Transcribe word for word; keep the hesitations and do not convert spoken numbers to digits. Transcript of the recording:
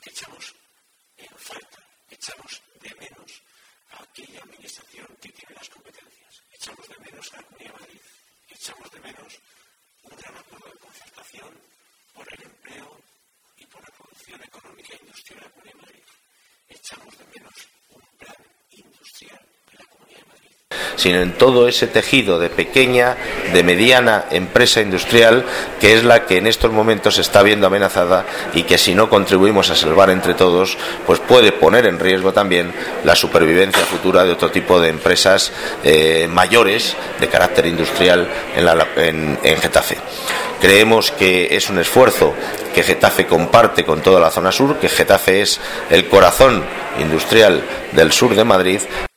que echamos en falta, echamos de menos a aquella administración que tiene las competencias, echamos de menos a la Comunidad de Madrid, echamos de menos un gran acuerdo de concertación por el empleo y por la producción económica e industrial de la Comunidad de Madrid, echamos de menos un plan industrial de la Comunidad de Madrid, sino en todo ese tejido de pequeña, de mediana empresa industrial, que es la que en estos momentos se está viendo amenazada y que si no contribuimos a salvar entre todos, pues puede poner en riesgo también la supervivencia futura de otro tipo de empresas eh, mayores de carácter industrial en, la, en, en Getafe. Creemos que es un esfuerzo que Getafe comparte con toda la zona sur, que Getafe es el corazón industrial del sur de Madrid.